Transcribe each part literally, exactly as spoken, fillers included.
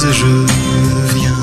je viens.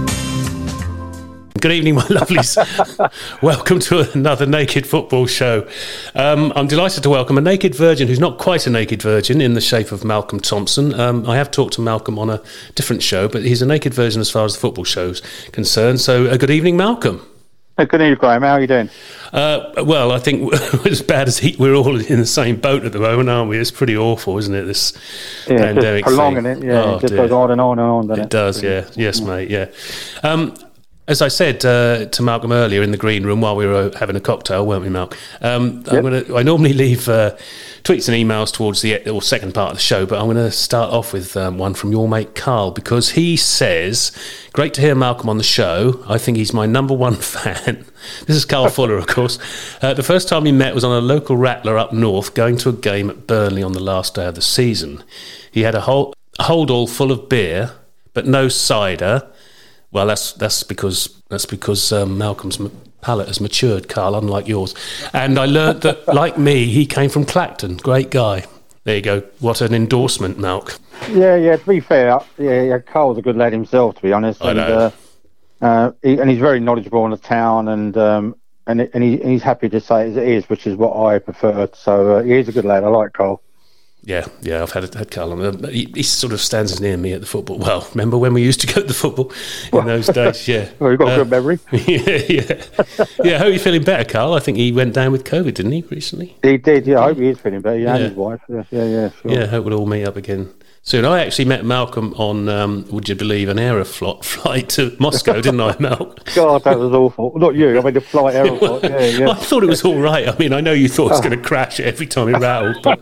Good evening, my lovelies. Welcome to another Naked Football show. Um, I'm delighted to welcome a naked virgin who's not quite a naked virgin in the shape of Malcolm Thompson. Um, I have talked to Malcolm on a different show, but he's a naked virgin as far as the football show's concerned. So, uh, good evening, Malcolm. Hey, good evening, Graham. How are you doing? Uh, well, I think as bad as he, we're all in the same boat at the moment, aren't we? It's pretty awful, isn't it, this yeah, pandemic just prolonging thing? it, yeah. Oh, it just dear. goes on and on and on, doesn't it? It does, yeah. Yes, yeah. mate, yeah. Um, As I said uh, to Malcolm earlier in the green room while we were having a cocktail, weren't we, Malcolm? Um, yep. I'm gonna, I normally leave uh, tweets and emails towards the or second part of the show, but I'm going to start off with um, one from your mate Carl, because he says, great to hear Malcolm on the show. I think he's my number one fan. This is Carl Fuller, of course. Uh, the first time we met was on a local rattler up north, going to a game at Burnley on the last day of the season. He had a whole, hold all full of beer, but no cider. Well, that's that's because that's because um, Malcolm's palate has matured, Carl, unlike yours. And I learnt that, like me, he came from Clacton. Great guy. There you go. What an endorsement, Malc. Yeah, yeah. To be fair, yeah, yeah Carl's a good lad himself, to be honest. I and, know. Uh, uh, he, and he's very knowledgeable on the town, and um, and and, he, and he's happy to say it as it is, which is what I prefer. So uh, he is a good lad. I like Carl. Yeah, yeah, I've had had Carl on. He, he sort of stands near me at the football. Well, remember when we used to go to the football in well, those days? Yeah. Well, you've got uh, a good memory. Yeah, yeah. Yeah, I hope you're feeling better, Carl. I think he went down with COVID, didn't he, recently? He did, yeah. I hope he is feeling better. Yeah, and his wife. Yeah, yeah, yeah. Sure. Yeah, I hope we'll all meet up again soon. I actually met Malcolm on, um, would you believe, an Aeroflot flight to Moscow, didn't I, Mal? God, that was awful. Not you, I mean the flight Aeroflot. Yeah, yeah. I thought it was all right. I mean, I know you thought it was going to crash every time it rattled, but...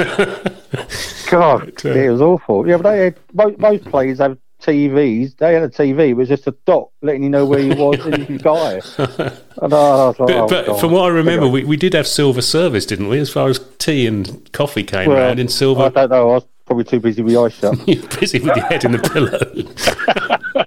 God, but, uh, it was awful. Yeah, but they had, most, most planes have T Vs. They had a T V. It was just a dot letting you know where you was in the sky. And, uh, like, but oh, but from what I remember, we, we did have silver service, didn't we? As far as tea and coffee came well, round in silver. I don't know. I was probably too busy with the ice shut. You're busy with your head in the pillow.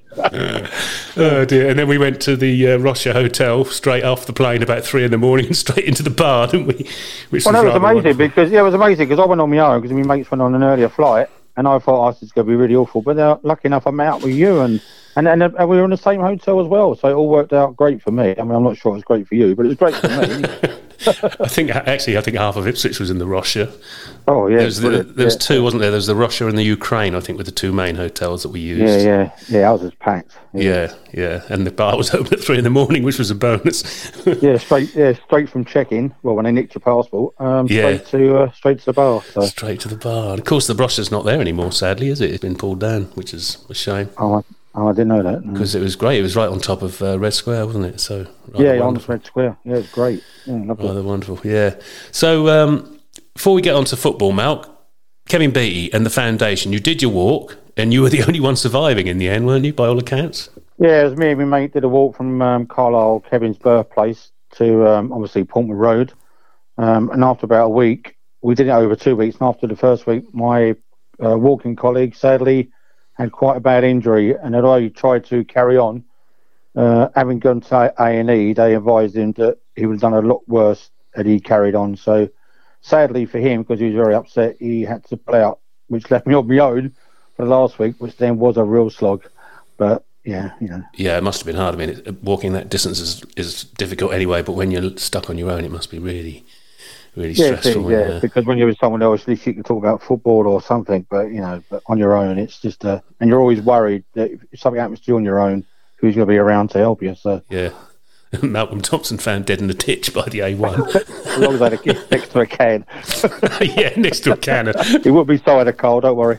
Oh dear! And then we went to the uh, Rocha Hotel straight off the plane about three in the morning and straight into the bar, didn't we? Which well, was that was amazing wonderful. because yeah, it was amazing because I went on my own because my mates went on an earlier flight, and I thought, oh, this is going to be really awful. But uh, lucky enough, I met up with you, and and and, and we were in the same hotel as well, so it all worked out great for me. I mean, I'm not sure it was great for you, but it was great for me. I think actually, I think half of Ipswich was in the Rocha. Oh yeah, there was, the, there was yeah. two, wasn't there? There was the Rocha and the Ukraine, I think, were the two main hotels that we used. Yeah, yeah, yeah. Ours was packed. Yeah. yeah, yeah, and the bar was open at three in the morning, which was a bonus. yeah, straight, yeah, straight from check-in. Well, when they nicked your passport, um, yeah. straight to uh, straight to the bar. So. Straight to the bar. And of course, the Rocha's not there anymore. Sadly, is it? It's been pulled down, which is a shame. Oh, I, oh, I didn't know that. Because no. It was great. It was right on top of uh, Red Square, wasn't it? So yeah, on the Red Square. Yeah, it's great. Yeah, lovely. Rather wonderful. Yeah. So um, before we get on to football, Malc, Kevin Beattie and the foundation. You did your walk, and you were the only one surviving in the end, weren't you? By all accounts. Yeah, it was me and my mate did a walk from um, Carlisle, Kevin's birthplace, to um, obviously Portman Road. Um, and after about a week, we did it over two weeks. And after the first week, my uh, walking colleague sadly had quite a bad injury, and although he tried to carry on, uh, having gone to A and E, they advised him that he would have done a lot worse had he carried on. So sadly for him, because he was very upset, he had to play out, which left me on my own for the last week, which then was a real slog. But yeah, you know. Yeah, it must have been hard. I mean, it, walking that distance is, is difficult anyway, but when you're stuck on your own, it must be really, really yeah, stressful. Yeah, yeah, because when you're with someone else, at least you can talk about football or something, but, you know, but on your own, it's just, uh, and you're always worried that if something happens to you on your own, who's going to be around to help you, so. Yeah. Malcolm Thompson found dead in a ditch by the A one. As long as I had a kid next to a can. Yeah, next to a can. It would be so out of coal, don't worry.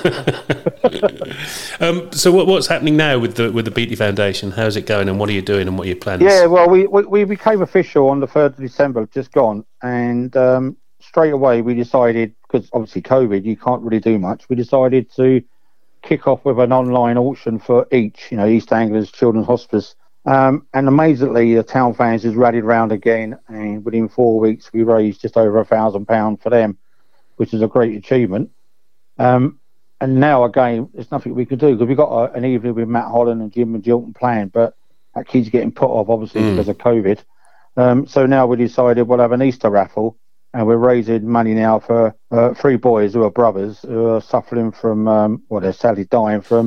um, so what, what's happening now with the with the Beattie Foundation? How's it going and what are you doing and what are your plans? Yeah, well, we, we, we became official on the third of December, just gone. And um, straight away we decided, because obviously COVID, you can't really do much, we decided to kick off with an online auction for each, you know, East Anglia's Children's Hospice. Um, and amazingly, the town fans has rallied round again, and within four weeks, we raised just over a thousand pounds for them, which is a great achievement. Um, and now, again, there's nothing we can do because we've got a, an evening with Matt Holland and Jim and Jilton planned, but that keeps getting put off, obviously, mm. because of COVID. Um, so now we decided we'll have an Easter raffle, and we're raising money now for uh, three boys who are brothers who are suffering from, um, well, they're sadly dying from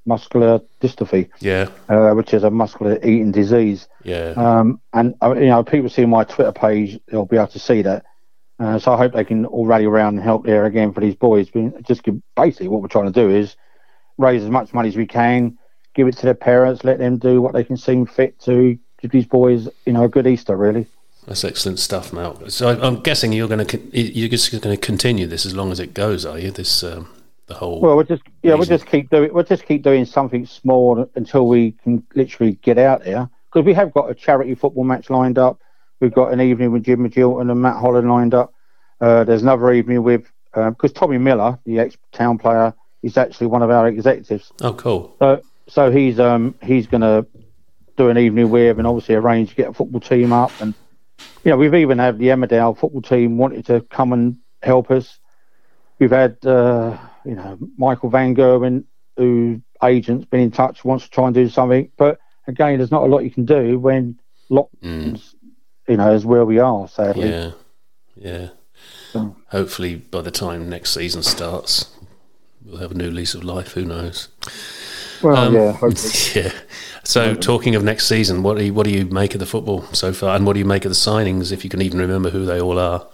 muscular dystrophy, yeah, uh, which is a muscular eating disease. yeah. Um, and uh, you know, people see my Twitter page; they'll be able to see that. Uh, so I hope they can all rally around and help there again for these boys. We just give, basically what we're trying to do is raise as much money as we can, give it to their parents, let them do what they can seem fit to give these boys, you know, a good Easter, really. That's excellent stuff, Mal. So I, I'm guessing you're going to you're just going to continue this as long as it goes, are you? This um, the whole. Well, we'll just yeah, reason. we'll just keep doing we'll just keep doing something small until we can literally get out there, because we have got a charity football match lined up. We've got an evening with Jim McGilton and Matt Holland lined up. Uh, there's another evening with because um, Tommy Miller, the ex-Town player, is actually one of our executives. Oh, cool. So so he's um he's going to do an evening with, and obviously arrange to get a football team up. And you know, we've even had the Emmerdale football team wanted to come and help us. We've had uh, you know, Michael Van Gerwen, whose agent's been in touch, wants to try and do something. But again, there's not a lot you can do when lockdowns, mm. you know, is where we are, sadly. Yeah, yeah. So. Hopefully by the time next season starts, we'll have a new lease of life. Who knows? Well, um, yeah, hopefully. Yeah. So, talking of next season, what do you, what do you make of the football so far, and what do you make of the signings, if you can even remember who they all are?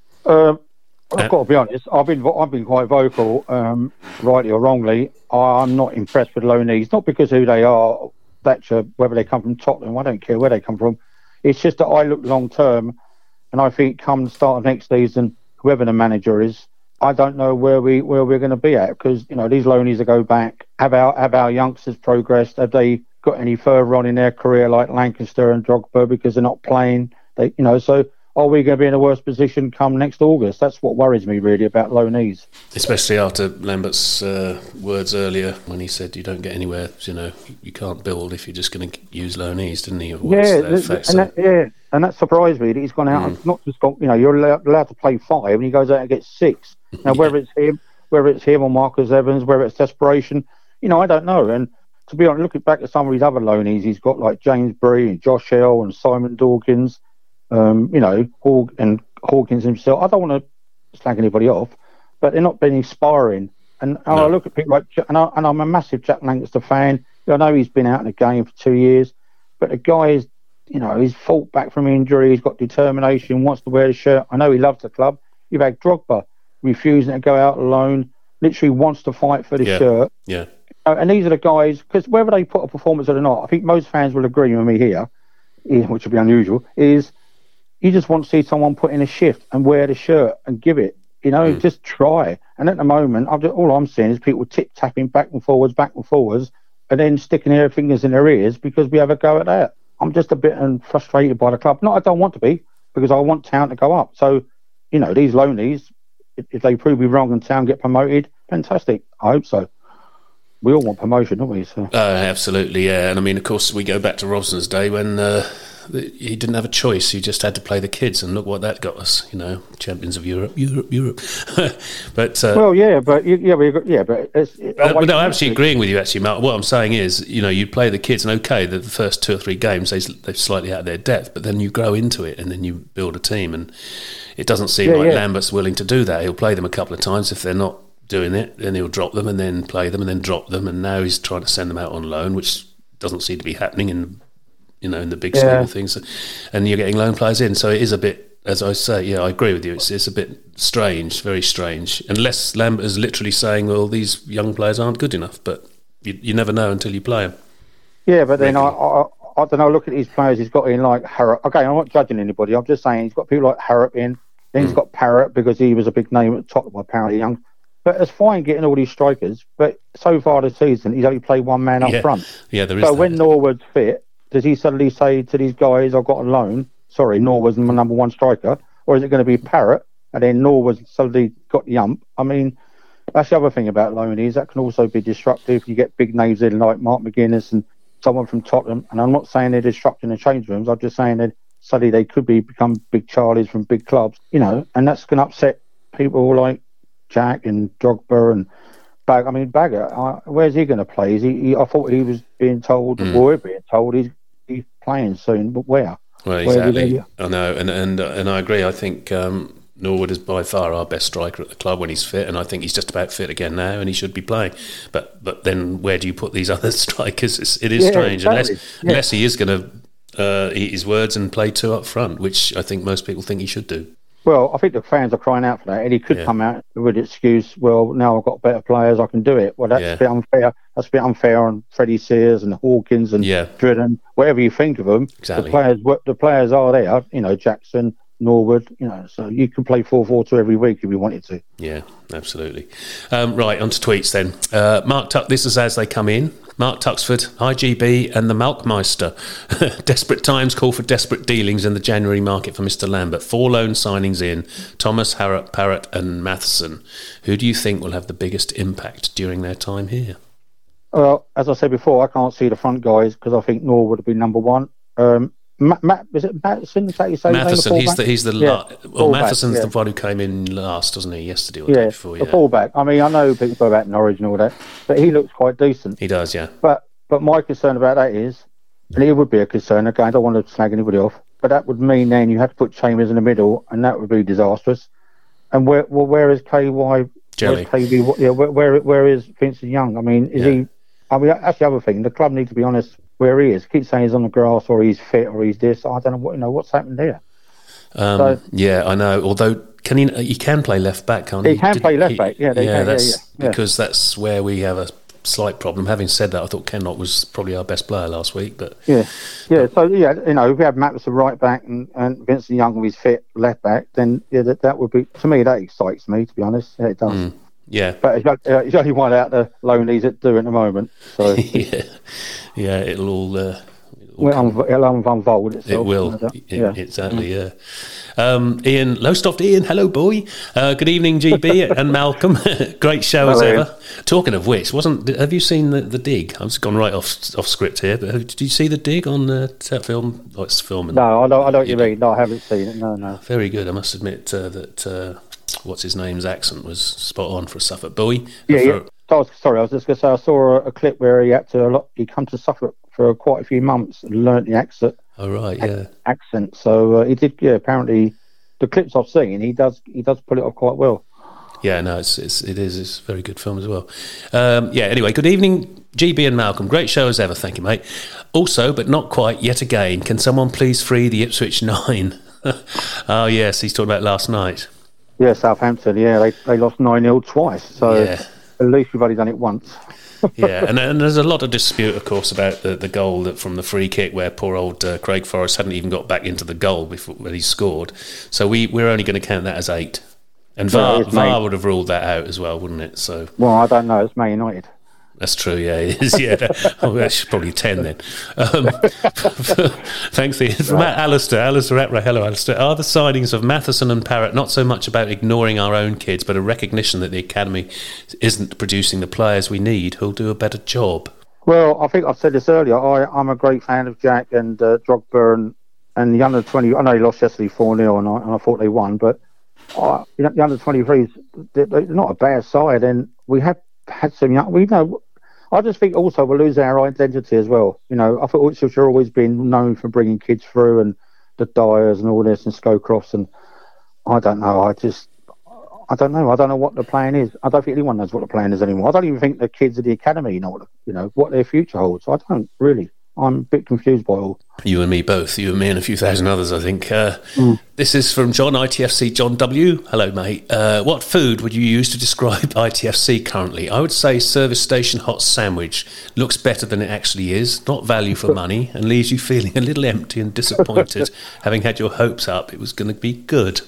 Um, I've uh, got to be honest. I've been I've been quite vocal, um, rightly or wrongly. I'm not impressed with loanees, not because who they are, Thatcher, whether they come from Tottenham. I don't care where they come from. It's just that I look long term, and I think come the start of next season, whoever the manager is, I don't know where we where we're going to be at, because you know these loanees that go back, have our have our youngsters progressed? Have they got any further on in their career, like Lancaster and Drogba, because they're not playing? They, you know, so are we going to be in a worse position come next August? That's what worries me really about loanees. Especially after Lambert's uh, words earlier when he said you don't get anywhere, you know, you can't build if you're just going to use loanees, didn't he? Yeah, and that, yeah, and that surprised me that he's gone out mm. and not just got, you know, you're allowed, allowed to play five, and he goes out and gets six. Now, yeah. whether it's him, whether it's him or Marcus Evans, whether it's desperation, you know, I don't know. And to be honest, looking back at some of his other loanees, he's got like James Bree and Josh Hill and Simon Dawkins, um, you know, Haw- and Hawkins himself. I don't want to slag anybody off, but they're not been inspiring. And, and no. I look at people like, and, I, and I'm a massive Jack Lancaster fan. I know he's been out in the game for two years, but the guy is, you know, he's fought back from injury. He's got determination, wants to wear the shirt. I know he loves the club. You've had Drogba refusing to go out alone, literally wants to fight for the yeah. shirt. Yeah. And these are the guys, because whether they put a performance or not, I think most fans will agree with me here, which would be unusual, is you just want to see someone put in a shift and wear the shirt and give it. You know, mm. just try. And at the moment, I've just, all I'm seeing is people tip-tapping back and forwards, back and forwards, and then sticking their fingers in their ears because we have a go at that. I'm just a bit um, frustrated by the club. Not I don't want to be, because I want Town to go up. So, you know, these loanees, if, if they prove me wrong and Town get promoted, fantastic. I hope so. We all want promotion, don't we? So. Uh, absolutely, yeah. And I mean, of course, we go back to Robson's day when uh, he didn't have a choice. He just had to play the kids, and look what that got us. You know, champions of Europe, Europe, Europe. but uh, well, yeah, but yeah, we got, yeah, but it's, it, uh, no, I'm actually agreeing with you. Actually, Mark. What I'm saying is, you know, you play the kids, and okay, the, the first two or three games they they're slightly out of their depth, but then you grow into it, and then you build a team, and it doesn't seem yeah, like yeah. Lambert's willing to do that. He'll play them a couple of times. If they're not doing it, then he'll drop them and then play them and then drop them, and now he's trying to send them out on loan, which doesn't seem to be happening in, you know, in the big scheme yeah. of things. And you're getting loan players in, so it is a bit, as I say, yeah, I agree with you. It's it's a bit strange, very strange. Unless Lambert is literally saying, well, these young players aren't good enough, but you, you never know until you play them. Yeah, but then I, I I don't know. Look at these players he's got in, like Harrop. Okay, I'm not judging anybody. I'm just saying he's got people like Harrop in. Then he's mm. got Parrott because he was a big name at Tottenham, apparently young. But it's fine getting all these strikers, but so far this season he's only played one man up yeah. front. Yeah, there is. So that. when Norwood's fit, does he suddenly say to these guys, "I've got a loan"? Sorry, Norwood's my number one striker, or is it going to be Parrott and then Norwood's suddenly got the ump? I mean, that's the other thing about loanees. That can also be disruptive. You get big names in like Mark McGuinness and someone from Tottenham, and I'm not saying they're disrupting the change rooms. I'm just saying that suddenly they could be become big Charlies from big clubs, you know, and that's going to upset people like Jack and Drogba and Bag. I mean, Bagger, uh, where's he going to play? Is he, he? I thought he was being told, mm. or we're being told he's, he's playing soon, but where? Well, exactly. Where I know, and and and I agree. I think um, Norwood is by far our best striker at the club when he's fit, and I think he's just about fit again now, and he should be playing. But but then where do you put these other strikers? It's, it is yeah, strange, exactly. unless yeah. unless he is going to uh, eat his words and play two up front, which I think most people think he should do. Well, I think the fans are crying out for that, and he could Yeah. come out with the excuse, well, now I've got better players, I can do it. Well, that's Yeah. a bit unfair. That's a bit unfair on Freddie Sears and Hawkins and Yeah. Dridden, whatever you think of them. Exactly. The players, the players are there. You know, Jackson, Norwood. You know, so you can play four four two every week if you wanted to. Yeah, absolutely. Um, right, on to tweets then. Uh, Mark Tuck, this is as they come in. Mark Tuxford, I G B and the Malkmeister. Desperate times call for desperate dealings in the January market for Mister Lambert. Four loan signings in, Thomas, Harrop, Parrott and Matheson. Who do you think will have the biggest impact during their time here? Well, as I said before, I can't see the front guys because I think Norwood would be number one. Um, Matt, Matt, is it Matheson? Is that you say? Matheson, he's the he's the yeah, la- well, fullback, Matheson's yeah. the one who came in last, wasn't he? Yesterday or the day Yeah, before. the Yeah, fullback. I mean, I know people go about Norwich and all that, but he looks quite decent. he does. Yeah, But but my concern about that is, and it would be a concern. Again, I don't want to slag anybody off, but that would mean then you have to put Chambers in the middle, and that would be disastrous. And where well, where is K Y? Jelly. K B, yeah, where, where where is Vincent Young? I mean, is Yeah. he? I mean, that's the other thing. The club needs to be honest where he is. Keep saying he's on the grass or he's fit or he's this. I don't know what you know what's happened there. um, So- yeah, I know. Although, can he? He can play left back, can't he? He can Did- play left he- back, yeah, they yeah, can, yeah, that's yeah, yeah. because that's where we have a slight problem. Having said that, I thought Kenlock was probably our best player last week, but Yeah, yeah. So yeah, you know, if we have Matheson right back and, and Vincent Young with his fit left back, then yeah, that, that would be to me that excites me. To be honest, yeah, it does. mm, yeah, But it's, uh, it's only one out the lonelies that do at the moment. So yeah, yeah. It'll all. Uh, well, unv- it'll unfold itself. It will, no doubt. It- Yeah. exactly, yeah. Um, Ian, Lowestoft Ian, hello boy. Uh, good evening, G B and Malcolm. Great show as Hello, ever. Talking of which, wasn't have you seen the, the dig? I've just gone right off off script here, but have, did you see the dig on uh, that film? Oh, it's filming. No, I know, I know what you Yeah. mean. No, I haven't seen it. No, no. Very good. I must admit uh, that uh, what's his name's accent was spot on for a Suffolk boy. Yeah, For- yeah. So I was, sorry, I was just going to say I saw a, a clip where he had to a lot. He come to Suffolk for quite a few months and learnt the accent. Oh right, yeah. Accent. So uh, he did. Yeah, apparently, the clips I've seen, he does. He does pull it off quite well. Yeah, no, it's, it's it is it's a very good film as well. Um, yeah. Anyway, good evening, G B and Malcolm. Great show as ever. Thank you, mate. Also, but not quite yet again. Can someone please free the Ipswich Nine? Oh yes, he's talking about last night. Yeah, Southampton. Yeah, they they lost nine nil twice. So Yeah. at least we've only done it once. Yeah, and, and there's a lot of dispute, of course, about the, the goal that from the free kick where poor old uh, Craig Forrest hadn't even got back into the goal before when he scored. So we we're only going to count that as eight, and Yeah, VAR, it's VAR mate. would have ruled that out as well, wouldn't it? So Well, I don't know. It's Man United. that's true. Yeah, it is. Yeah, oh, that's probably ten then. Um, thanks, Ian. From Right. Alistair, Alistair Atray. Hello, Alistair. Are the signings of Matheson and Parrott not so much about ignoring our own kids, but a recognition that the academy isn't producing the players we need who'll do a better job? Well, I think I've said this earlier. I, I'm a great fan of Jack and uh, Drogba and, and the under twenty. I know he lost yesterday four nil and I, and I thought they won, but uh, you know, the under twenty-threes, they're, they're not a bad side. And we have had some young. We know. I just think also we're losing our identity as well. You know, I thought Ipswich have always been known for bringing kids through and the Dyers and all this and Scowcrofts and I don't know. I just. I don't know. I don't know what the plan is. I don't think anyone knows what the plan is anymore. I don't even think the kids at the academy know what the, you know what their future holds. I don't really. I'm a bit confused by all. You and me both. You and me and a few thousand others, I think. Uh, Mm. This is from John, I T F C John W. Hello, mate. Uh, what food would you use to describe I T F C currently? I would say service station hot sandwich. Looks better than it actually is. Not value for money and leaves you feeling a little empty and disappointed, having had your hopes up. It was going to be good.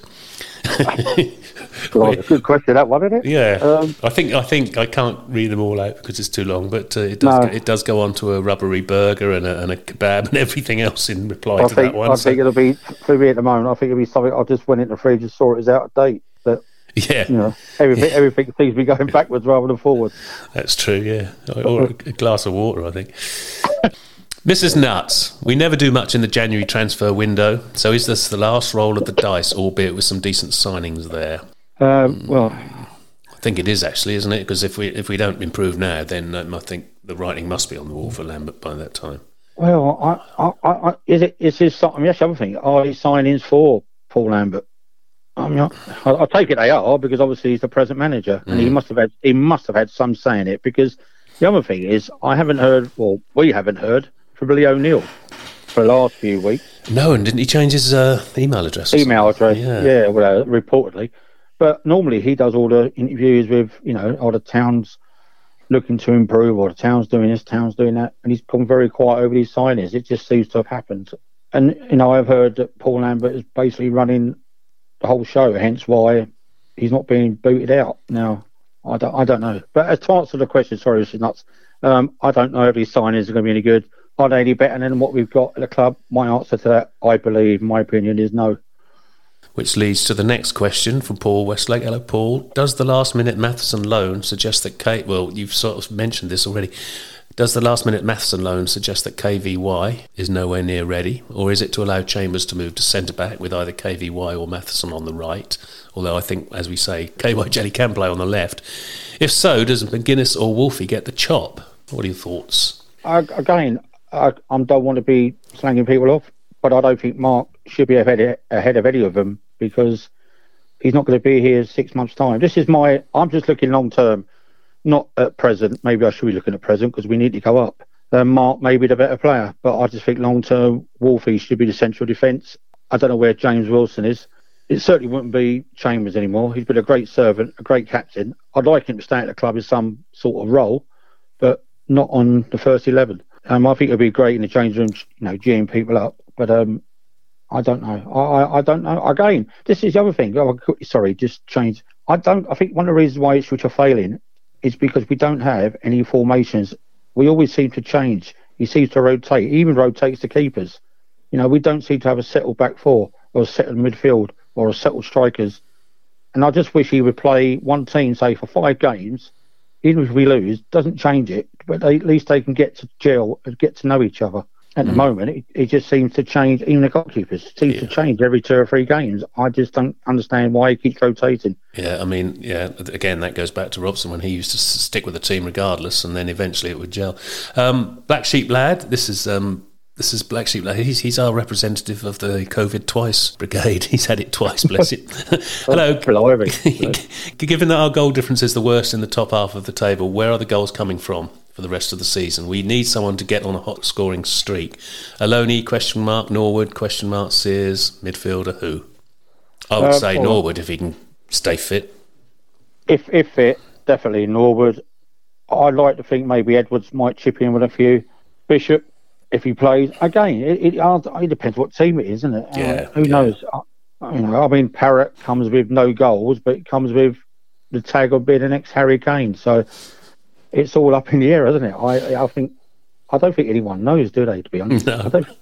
Well, good question, that one, isn't it? Yeah, Um, I think I think I can't read them all out because it's too long. But uh, it does No. go, it does go on to a rubbery burger and a, and a kebab and everything else in reply I to think that one. I so- think it'll be for me at the moment. I think it'll be something. I just went in the fridge and saw it was out of date. That yeah, you know everything everything seems to be going backwards rather than forwards. that's true. Yeah, or a glass of water, I think. Missus Nuts, we never do much in the January transfer window. So is this the last roll of the dice, albeit with some decent signings there? Um, well, I think it is actually, isn't it? Because if we if we don't improve now, then um, I think the writing must be on the wall for Lambert by that time. well, I, I, I, I- is it is this something? Yes, other thing. Are these signings for Paul Lambert? I mean, I, I take it they are, because obviously he's the present manager, and mm. he must have had he must have had some say in it. Because the other thing is, I haven't heard, well, we haven't heard from Billy O'Neill for the last few weeks. No, and didn't he change his uh, email address? Email address, yeah, yeah well, uh, reportedly. But normally he does all the interviews with, you know, all the towns looking to improve, or the town's doing this, town's doing that, and he's gone very quiet over these signings. It just seems to have happened. And, you know, I've heard that Paul Lambert is basically running the whole show, hence why he's not being booted out. Now, I don't, I don't know. But as to answer the question, sorry, this is nuts. Um, I don't know if these signings are going to be any good. Are they any better than what we've got at the club? My answer to that, I believe, my opinion, is no. Which leads to the next question from Paul Westlake. Hello, Paul. Does the last-minute Matheson loan suggest that K... Well, you've sort of mentioned this already. Does the last-minute Matheson loan suggest that K V Y is nowhere near ready? Or is it to allow Chambers to move to centre-back with either K V Y or Matheson on the right? Although I think, as we say, K Y Jelly can play on the left. If so, does McGuinness or Wolfie get the chop? What are your thoughts? Uh, again, I, I don't want to be slanging people off, but I don't think Mark should be ahead, ahead of any of them, because he's not going to be here six months' time. This is my... I'm just looking long-term, not at present. Maybe I should be looking at present, because we need to go up. Um, Mark may be the better player, but I just think long-term, Wolfie should be the central defence. I don't know where James Wilson is. It certainly wouldn't be Chambers anymore. He's been a great servant, a great captain. I'd like him to stay at the club in some sort of role, but not on the first eleven. Um, I think it would be great in the change room, you know, geeing people up. But um, I don't know. I, I, I don't know. Again, this is the other thing. Oh, sorry, just change. I don't. I think one of the reasons why Ipswich are failing is because we don't have any formations. We always seem to change. He seems to rotate. He even rotates the keepers. You know, we don't seem to have a settled back four or a settled midfield or a settled strikers. And I just wish he would play one team, say, for five games. Even if we lose, doesn't change it, but they, at least they can get to gel and get to know each other. At mm. the moment, it, it just seems to change. Even the goalkeepers seems yeah. to change every two or three games. I just don't understand why he keeps rotating. Yeah, I mean, yeah, again, that goes back to Robson when he used to stick with the team regardless, and then eventually it would gel. Um, Black Sheep Lad, this is... Um, This is Black Sheep. He's, he's our representative of the COVID twice brigade. He's had it twice, bless him. Hello. Given that our goal difference is the worst in the top half of the table, where are the goals coming from for the rest of the season? We need someone to get on a hot scoring streak. Aloni, question mark, Norwood, question mark, Sears, midfielder, who? I would uh, say well, Norwood if he can stay fit. If, if fit, definitely Norwood. I'd like to think maybe Edwards might chip in with a few. Bishop, if he plays again, it, it, it depends what team it is, isn't it? Yeah, uh, who yeah. knows? I, you know, I mean, Parrott comes with no goals, but it comes with the tag of being the next Harry Kane. So it's all up in the air, isn't it? I, I think, I don't think anyone knows, do they? To be honest, no. I don't,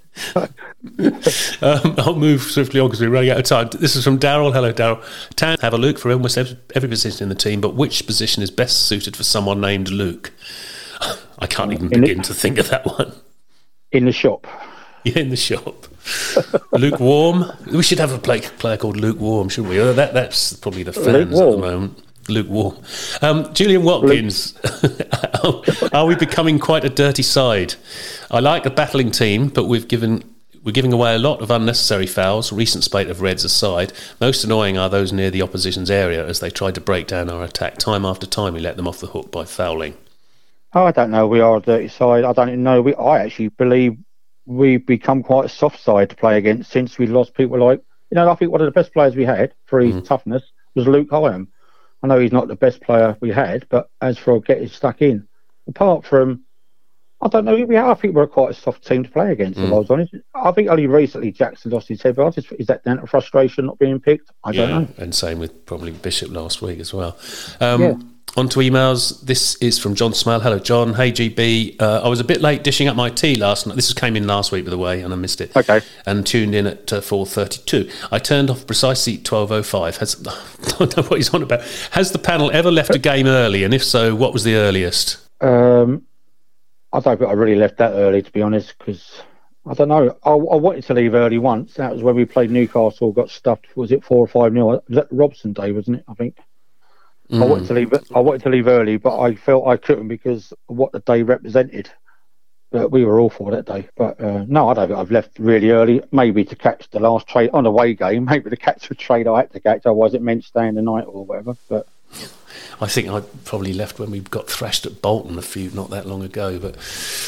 um, I'll move swiftly on because we're running out of time. This is from Daryl. Hello, Daryl. Tan, have a look for almost every position in the team, but which position is best suited for someone named Luke? I can't even in begin the, to think of that one. In the shop. Yeah, in the shop. Lukewarm. We should have a play, player called Lukewarm, shouldn't we? That, that's probably the fans Lukewarm. At the moment. Lukewarm. Um, Julian Watkins. Luke. Are we becoming quite a dirty side? I like a battling team, but we've given... We're giving away a lot of unnecessary fouls, recent spate of reds aside. Most annoying are those near the opposition's area as they try to break down our attack. Time after time we let them off the hook by fouling. Oh, I don't know. We are a dirty side. I don't know. We, I actually believe we've become quite a soft side to play against since we lost people like... You know, I think one of the best players we had for his mm. toughness was Luke Hyam. I know he's not the best player we had, but as for getting stuck in, apart from... I don't know. I think we're quite a soft team to play against, mm. if I was honest. I think only recently Jackson lost his head, but I just, is that down to frustration not being picked? I yeah, don't know. And same with probably Bishop last week as well. Um, yeah. On to emails. This is from John Smile. Hello, John. Hey, G B. Uh, I was a bit late dishing up my tea last night. This came in last week, by the way, and I missed it. Okay. And tuned in at uh, four thirty-two. I turned off precisely twelve oh five. Has, I don't know what he's on about. Has the panel ever left a game early? And if so, what was the earliest? Um... I don't think I really left that early, to be honest, because I don't know. I, I wanted to leave early once. That was when we played Newcastle, got stuffed. Was it four or five nil? Was that Robson Day, wasn't it? I think. Mm. I wanted to leave. I wanted to leave early, but I felt I couldn't because of what the day represented. But we were awful that day. But uh, no, I don't think I've left really early. Maybe to catch the last trade on the away game. Maybe to catch the trade I had to catch. Otherwise, it meant staying the night or whatever. But I think I probably left when we got thrashed at Bolton a few not that long ago. But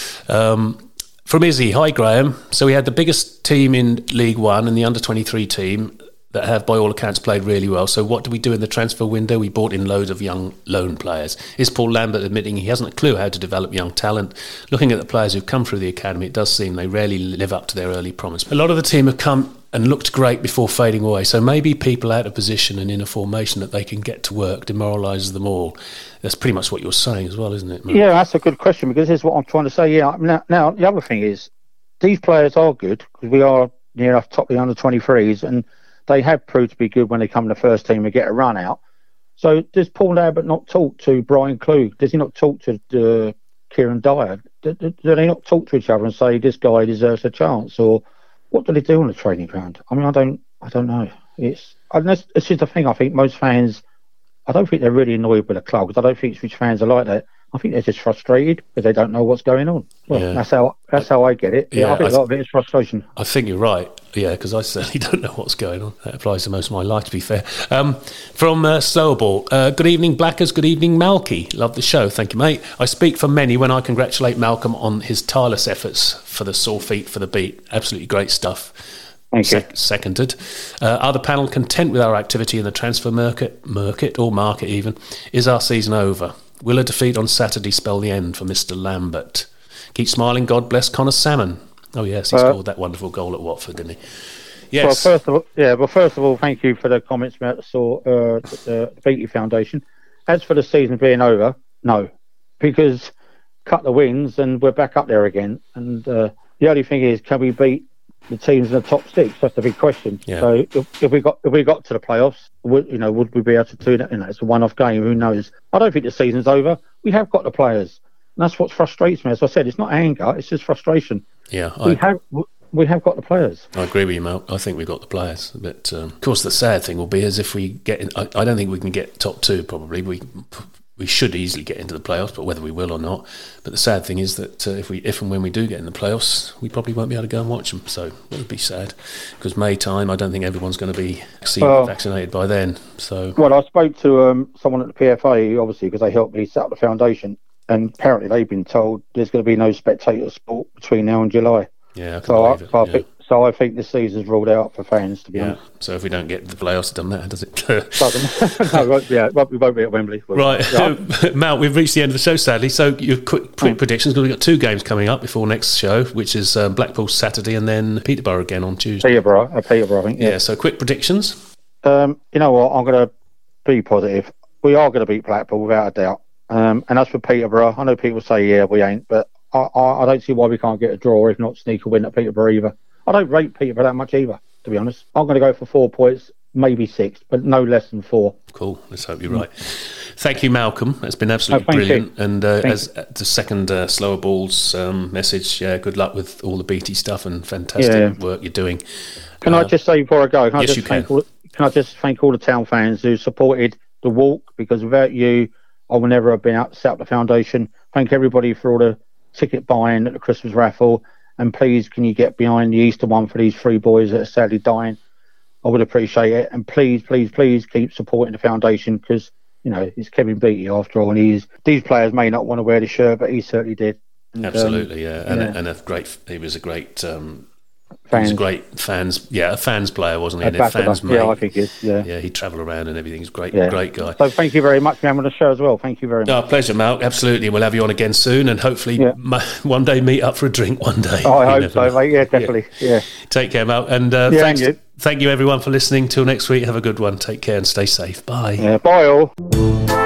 um, from Izzy, hi Graham. So we had the biggest team in League One and the under twenty-three team that have, by all accounts, played really well. So what do we do in the transfer window? We bought in loads of young loan players. Is Paul Lambert admitting he hasn't a clue how to develop young talent? Looking at the players who've come through the academy, it does seem they rarely live up to their early promise. A lot of the team have come and looked great before fading away. So maybe people out of position and in a formation that they can get to work demoralises them all. That's pretty much what you're saying as well, isn't it, Mark? Yeah, that's a good question, because this is what I'm trying to say. Yeah. Now, now the other thing is, these players are good, because we are near enough top of the under twenty-threes, and they have proved to be good when they come to the first team and get a run out. So does Paul Lambert not talk to Brian Clough? Does he not talk to uh, Kieran Dyer? Do, do, do they not talk to each other and say this guy deserves a chance? Or what do they do on the training ground? I mean, I don't, I don't know. It's and this, this is the thing. I think most fans, I don't think they're really annoyed with the club, because I don't think Ipswich fans are like that. I think they're just frustrated because they don't know what's going on. Well, yeah. that's how that's how I get it. Yeah, yeah I think I th- a lot of it is frustration. I think you're right. Yeah, because I certainly don't know what's going on. That applies to most of my life, to be fair. Um, from uh, Slowball, uh, good evening, Blackers. Good evening, Malky. Love the show. Thank you, mate. I speak for many when I congratulate Malcolm on his tireless efforts for the sore feet for the beat. Absolutely great stuff. Thank you. Se- seconded. Uh, are the panel content with our activity in the transfer market, market or market even? Is our season over? Will a defeat on Saturday spell the end for Mister Lambert? Keep smiling. God bless Connor Salmon. Oh yes, he uh, scored that wonderful goal at Watford, didn't he? Yes. Well, first of all, yeah. Well, first of all, thank you for the comments about the sort, uh, the Beatty Foundation. As for the season being over, no, because cut the wins and we're back up there again. And uh, the only thing is, can we beat the teams in the top six? That's the big question. Yeah. So if, if we got if we got to the playoffs, would you know would we be able to do that? You know, it's a one-off game. Who knows? I don't think the season's over. We have got the players, and that's what frustrates me. As I said, it's not anger; it's just frustration. Yeah, we I, have we have got the players. I agree with you, Mel. I think we've got the players. But um, of course, the sad thing will be is if we get in, I, I don't think we can get top two. Probably we. We should easily get into the playoffs, but whether we will or not. But the sad thing is that uh, if we, if and when we do get in the playoffs, we probably won't be able to go and watch them. So it would be sad, because May time, I don't think everyone's going to be well, vaccinated by then. So well, I spoke to um, someone at the P F A, obviously, because they helped me set up the foundation, and apparently they've been told there's going to be no spectator sport between now and July. Yeah, I can so believe I, it. So I, yeah. think, so I think the season's ruled out for fans, to be yeah. honest. So if we don't get the playoffs, it doesn't matter, does it? no, we won't, yeah, we won't be at Wembley. Right, yeah. Mal, we've reached the end of the show, sadly. So your quick, quick mm. predictions, because we've got two games coming up before next show, which is um, Blackpool Saturday and then Peterborough again on Tuesday. Peterborough, uh, Peterborough, I think. Yeah. yeah. So quick predictions. Um, you know what? I'm going to be positive. We are going to beat Blackpool without a doubt. Um, and as for Peterborough, I know people say yeah, we ain't, but I, I, I don't see why we can't get a draw, if not sneak a win at Peterborough either. I don't rate Peterborough that much either, to be honest. I'm going to go for four points, maybe six, but no less than four. Cool. Let's hope you're right. Thank you, Malcolm. That's been absolutely oh, brilliant. You. And uh, as uh, the second uh, Slower Balls um, message, yeah, good luck with all the B T stuff and fantastic yeah. work you're doing. Can uh, I just say before I go, can, yes, I, just you thank can. All, can I just thank all the town fans who supported the walk, because without you, I would never have been out to set up the foundation. Thank everybody for all the ticket buying at the Christmas raffle. And please, can you get behind the Easter one for these three boys that are sadly dying? I would appreciate it. And please, please, please keep supporting the foundation, because, you know, it's Kevin Beattie after all. And he's, these players may not want to wear the shirt, but he certainly did. And, Absolutely, um, yeah. And, yeah. A, and a great, he was a great... Um, Fans. He was a great fans, yeah, a fans player, wasn't he? A a fans mate. Yeah, I think he's, yeah. Yeah, he'd travel around and everything. He's a great, yeah. great guy. So thank you very much for having on the show as well. Thank you very much. No, pleasure, Mal. Absolutely. We'll have you on again soon, and hopefully yeah. one day meet up for a drink one day. Oh, I hope so, know. mate. Yeah, definitely. Yeah. yeah. Take care, Mal. And uh, yeah, thanks. And you. Thank you, everyone, for listening. Till next week, have a good one. Take care and stay safe. Bye. Yeah, bye all.